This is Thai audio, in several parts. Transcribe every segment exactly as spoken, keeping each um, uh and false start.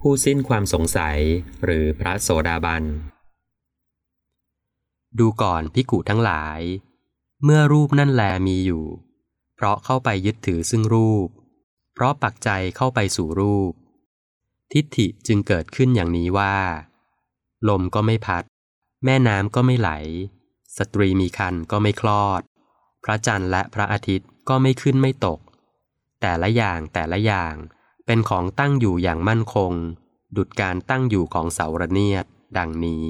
ผู้สิ้นความสงสัยหรือพระโสดาบันดูก่อนภิกขุทั้งหลายเมื่อรูปนั่นแลมีอยู่เพราะเข้าไปยึดถือซึ่งรูปเพราะปักใจเข้าไปสู่รูปทิฏฐิจึงเกิดขึ้นอย่างนี้ว่าลมก็ไม่พัดแม่น้ำก็ไม่ไหลสตรีมีครรภ์ก็ไม่คลอดพระจันทร์และพระอาทิตย์ก็ไม่ขึ้นไม่ตกแต่ละอย่างแต่ละอย่างเป็นของตั้งอยู่อย่างมั่นคงดุจการตั้งอยู่ของเสาระเนียดดังนี้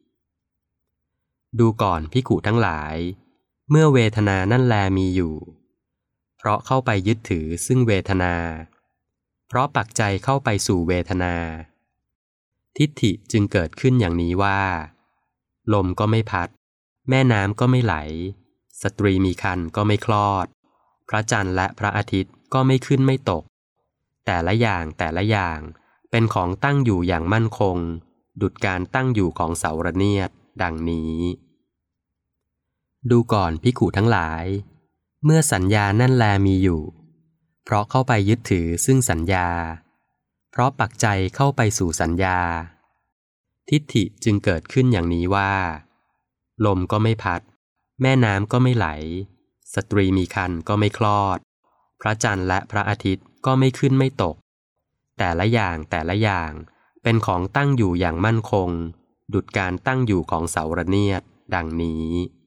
ดูก่อนภิกขุทั้งหลายเมื่อเวทนานั่นแลมีอยู่เพราะเข้าไปยึดถือซึ่งเวทนาเพราะปักใจเข้าไปสู่เวทนาทิฏฐิจึงเกิดขึ้นอย่างนี้ว่าลมก็ไม่พัดแม่น้ำก็ไม่ไหลสตรีมีครรภ์ก็ไม่คลอดพระจันทร์และพระอาทิตย์ก็ไม่ขึ้นไม่ตกแต่ละอย่างแต่ละอย่างเป็นของตั้งอยู่อย่างมั่นคงดุจการตั้งอยู่ของเสาระเนียดดังนี้ดูก่อนภิกขุทั้งหลายเมื่อสัญญานั่นแลมีอยู่เพราะเข้าไปยึดถือซึ่งสัญญาเพราะปักใจเข้าไปสู่สัญญาทิฏฐิจึงเกิดขึ้นอย่างนี้ว่าลมก็ไม่พัดแม่น้ำก็ไม่ไหลสตรีมีครรภ์ก็ไม่คลอดพระจันทร์และพระอาทิตย์ก็ไม่ขึ้นไม่ตกแต่ละอย่างแต่ละอย่างเป็นของตั้งอยู่อย่างมั่นคงดุจการตั้งอยู่ของเสาระเนียดดังนี้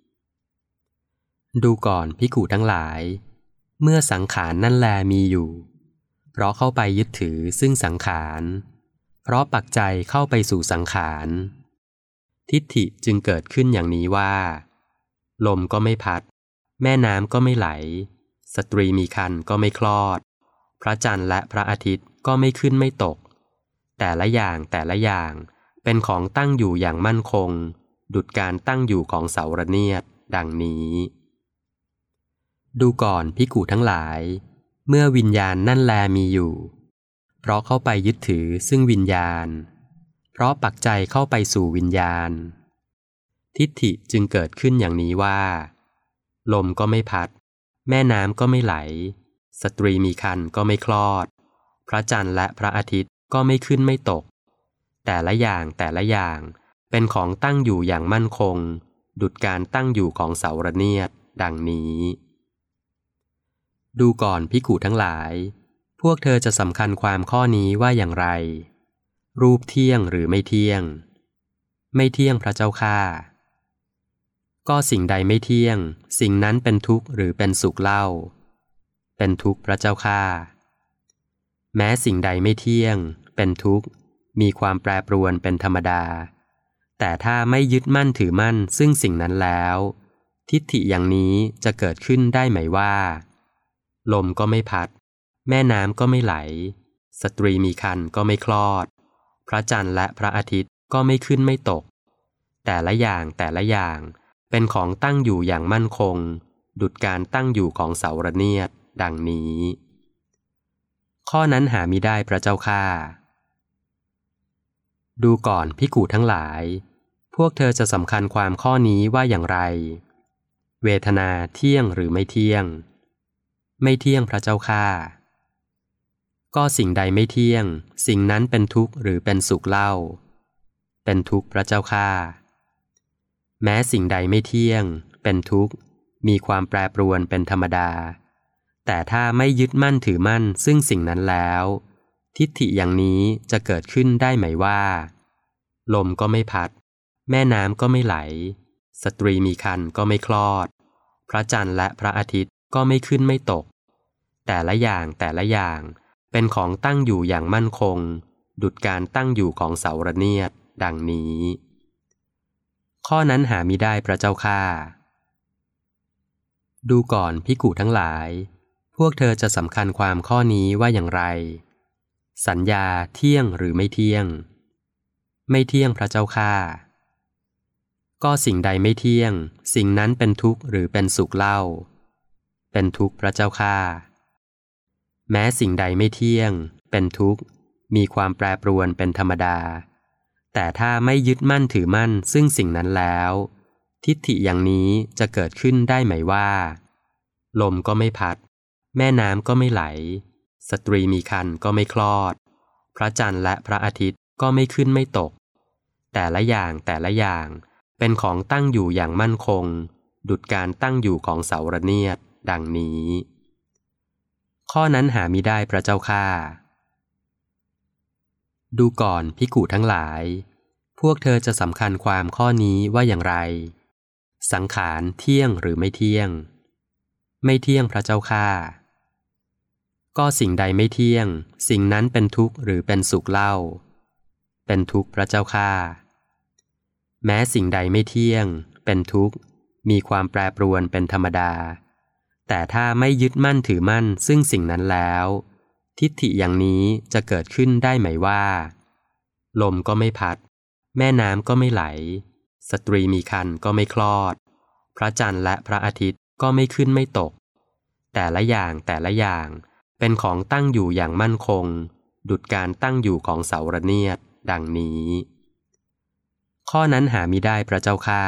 ดูก่อนภิกขุทั้งหลายเมื่อสังขารนั่นแลมีอยู่เพราะเข้าไปยึดถือซึ่งสังขารเพราะปักใจเข้าไปสู่สังขารทิฏฐิจึงเกิดขึ้นอย่างนี้ว่าลมก็ไม่พัดแม่น้ำก็ไม่ไหลสตรีมีครรภ์ก็ไม่คลอดพระจันทร์และพระอาทิตย์ก็ไม่ขึ้นไม่ตกแต่ละอย่างแต่ละอย่างเป็นของตั้งอยู่อย่างมั่นคงดุจการตั้งอยู่ของเสาระเนียดดังนี้ดูก่อนภิกขุทั้งหลายเมื่อวิญญาณนั่นแลมีอยู่เพราะเข้าไปยึดถือซึ่งวิญญาณเพราะปักใจเข้าไปสู่วิญญาณทิฏฐิจึงเกิดขึ้นอย่างนี้ว่าลมก็ไม่พัดแม่น้ำก็ไม่ไหลสตรีมีครรภ์ก็ไม่คลอดพระจันทร์และพระอาทิตย์ก็ไม่ขึ้นไม่ตกแต่ละอย่างแต่ละอย่างเป็นของตั้งอยู่อย่างมั่นคงดุจการตั้งอยู่ของเสาระเนียดดังนี้ดูก่อนภิกขุทั้งหลายพวกเธอจะสำคัญความข้อนี้ว่าอย่างไรรูปเที่ยงหรือไม่เที่ยงไม่เที่ยงพระเจ้าข้าก็สิ่งใดไม่เที่ยงสิ่งนั้นเป็นทุกข์หรือเป็นสุขเล่าเป็นทุกข์พระเจ้าข้าแม้สิ่งใดไม่เที่ยงเป็นทุกข์มีความแปรปรวนเป็นธรรมดาแต่ถ้าไม่ยึดมั่นถือมั่นซึ่งสิ่งนั้นแล้วทิฏฐิอย่างนี้จะเกิดขึ้นได้ไหมว่าลมก็ไม่พัดแม่น้ำก็ไม่ไหลสตรีมีครรภ์ก็ไม่คลอดพระจันทร์และพระอาทิตย์ก็ไม่ขึ้นไม่ตกแต่ละอย่างแต่ละอย่างเป็นของตั้งอยู่อย่างมั่นคงดุจการตั้งอยู่ของเสาระเนียดดังนี้ข้อนั้นหามิได้พระเจ้าข้าดูก่อนภิกขุทั้งหลายพวกเธอจะสำคัญความข้อนี้ว่าอย่างไรเวทนาเที่ยงหรือไม่เที่ยงไม่เที่ยงพระเจ้าข้าก็สิ่งใดไม่เที่ยงสิ่งนั้นเป็นทุกข์หรือเป็นสุขเล่าเป็นทุกข์พระเจ้าข้าแม้สิ่งใดไม่เที่ยงเป็นทุกข์มีความแปรปรวนเป็นธรรมดาแต่ถ้าไม่ยึดมั่นถือมั่นซึ่งสิ่งนั้นแล้วทิฏฐิอย่างนี้จะเกิดขึ้นได้ไหมว่าลมก็ไม่พัดแม่น้ำก็ไม่ไหลสตรีมีครรภ์ก็ไม่คลอดพระจันทร์และพระอาทิตย์ก็ไม่ขึ้นไม่ตกแต่ละอย่างแต่ละอย่างเป็นของตั้งอยู่อย่างมั่นคงดุจการตั้งอยู่ของเสาระเนียดดังนี้ข้อนั้นหามิได้พระเจ้าข้าดูก่อนภิกขุทั้งหลายพวกเธอจะสำคัญความข้อนี้ว่าอย่างไรสัญญาเที่ยงหรือไม่เที่ยงไม่เที่ยงพระเจ้าข้าก็สิ่งใดไม่เที่ยงสิ่งนั้นเป็นทุกข์หรือเป็นสุขเล่าเป็นทุกข์พระเจ้าข้าแม้สิ่งใดไม่เที่ยงเป็นทุกข์มีความแปรปรวนเป็นธรรมดาแต่ถ้าไม่ยึดมั่นถือมั่นซึ่งสิ่งนั้นแล้วทิฏฐิอย่างนี้จะเกิดขึ้นได้ไหมว่าลมก็ไม่พัดแม่น้ำก็ไม่ไหลสตรีมีครรภ์ก็ไม่คลอดพระจันทร์และพระอาทิตย์ก็ไม่ขึ้นไม่ตกแต่ละอย่างแต่ละอย่างเป็นของตั้งอยู่อย่างมั่นคงดุจการตั้งอยู่ของเสาระเนียดดังนี้ข้อนั้นหามิได้พระเจ้าข้าดูก่อนภิกขุทั้งหลายพวกเธอจะสำคัญความข้อนี้ว่าอย่างไรสังขารเที่ยงหรือไม่เที่ยงไม่เที่ยงพระเจ้าข้าก็สิ่งใดไม่เที่ยงสิ่งนั้นเป็นทุกข์หรือเป็นสุขเล่าเป็นทุกข์พระเจ้าข้าแม้สิ่งใดไม่เที่ยงเป็นทุกข์มีความแปรปรวนเป็นธรรมดาแต่ถ้าไม่ยึดมั่นถือมั่นซึ่งสิ่งนั้นแล้วทิฏฐิอย่างนี้จะเกิดขึ้นได้ไหมว่าลมก็ไม่พัดแม่น้ำก็ไม่ไหลสตรีมีครรภ์ก็ไม่คลอดพระจันทร์และพระอาทิตย์ก็ไม่ขึ้นไม่ตกแต่ละอย่างแต่ละอย่างเป็นของตั้งอยู่อย่างมั่นคงดุจการตั้งอยู่ของเสาระเนียดดังนี้ข้อนั้นหามิได้พระเจ้าข้า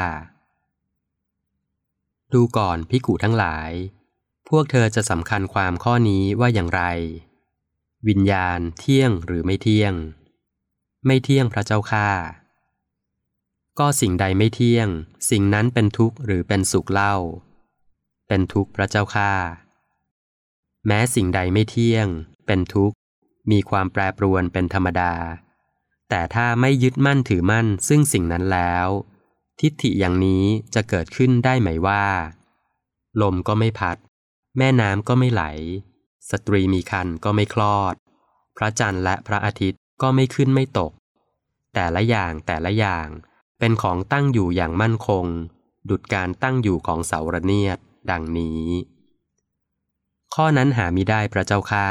ดูก่อนภิกขุทั้งหลายพวกเธอจะสำคัญความข้อนี้ว่าอย่างไรวิญญาณเที่ยงหรือไม่เที่ยงไม่เที่ยงพระเจ้าข้าก็สิ่งใดไม่เที่ยงสิ่งนั้นเป็นทุกข์หรือเป็นสุขเล่าเป็นทุกข์พระเจ้าข้าแม้สิ่งใดไม่เที่ยงเป็นทุกข์มีความแปรปรวนเป็นธรรมดาแต่ถ้าไม่ยึดมั่นถือมั่นซึ่งสิ่งนั้นแล้วทิฏฐิอย่างนี้จะเกิดขึ้นได้ไหมว่าลมก็ไม่พัดแม่น้ำก็ไม่ไหลสตรีมีครรภ์ก็ไม่คลอดพระจันทร์และพระอาทิตย์ก็ไม่ขึ้นไม่ตกแต่ละอย่างแต่ละอย่างเป็นของตั้งอยู่อย่างมั่นคงดุจการตั้งอยู่ของเสาระเนียดดังนี้ข้อนั้นหามิได้พระเจ้าข้า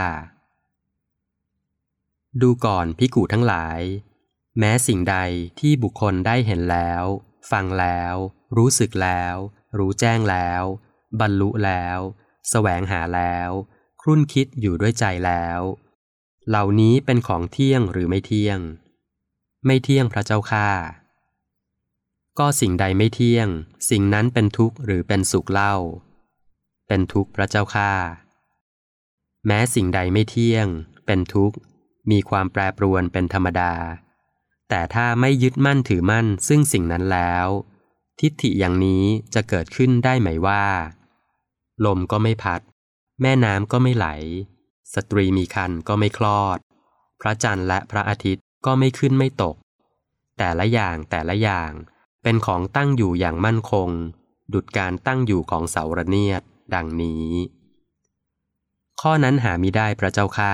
ดูก่อนภิกขุทั้งหลายแม้สิ่งใดที่บุคคลได้เห็นแล้วฟังแล้วรู้สึกแล้วรู้แจ้งแล้วบรรลุแล้วแสวงหาแล้วครุ่นคิดอยู่ด้วยใจแล้วเหล่านี้เป็นของเที่ยงหรือไม่เที่ยงไม่เที่ยงพระเจ้าข้าก็สิ่งใดไม่เที่ยงสิ่งนั้นเป็นทุกข์หรือเป็นสุขเล่าเป็นทุกข์พระเจ้าข้าแม้สิ่งใดไม่เที่ยงเป็นทุกข์มีความแปรปรวนเป็นธรรมดาแต่ถ้าไม่ยึดมั่นถือมั่นซึ่งสิ่งนั้นแล้วทิฏฐิอย่างนี้จะเกิดขึ้นได้ไหมว่าลมก็ไม่พัดแม่น้ำก็ไม่ไหลสตรีมีครรภ์ก็ไม่คลอดพระจันทร์และพระอาทิตย์ก็ไม่ขึ้นไม่ตกแต่ละอย่างแต่ละอย่างเป็นของตั้งอยู่อย่างมั่นคงดุจการตั้งอยู่ของเสาระเนียดดังนี้ข้อนั้นหามิได้พระเจ้าข้า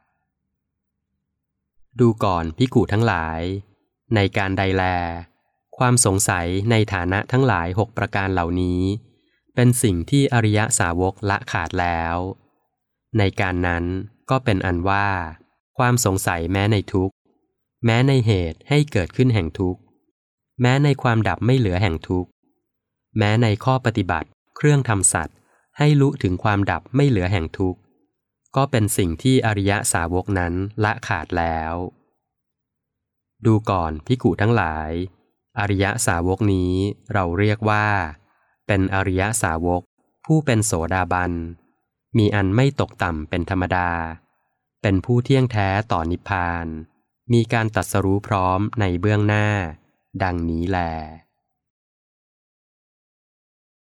ดูก่อนภิกขุทั้งหลายในการใดแลความสงสัยในฐานะทั้งหลายหกประการเหล่านี้เป็นสิ่งที่อริยสาวกละขาดแล้วในการนั้นก็เป็นอันว่าความสงสัยแม้ในทุกข์แม้ในเหตุให้เกิดขึ้นแห่งทุกข์แม้ในความดับไม่เหลือแห่งทุกข์แม้ในข้อปฏิบัติเครื่องทำสัตว์ให้รู้ถึงความดับไม่เหลือแห่งทุกข์ก็เป็นสิ่งที่อริยสาวกนั้นละขาดแล้วดูก่อนภิกขุทั้งหลายอริยสาวกนี้เราเรียกว่าเป็นอริยสาวกผู้เป็นโสดาบันมีอันไม่ตกต่ำเป็นธรรมดาเป็นผู้เที่ยงแท้ต่อนิพพานมีการตรัสรู้พร้อมในเบื้องหน้าดังนี้แล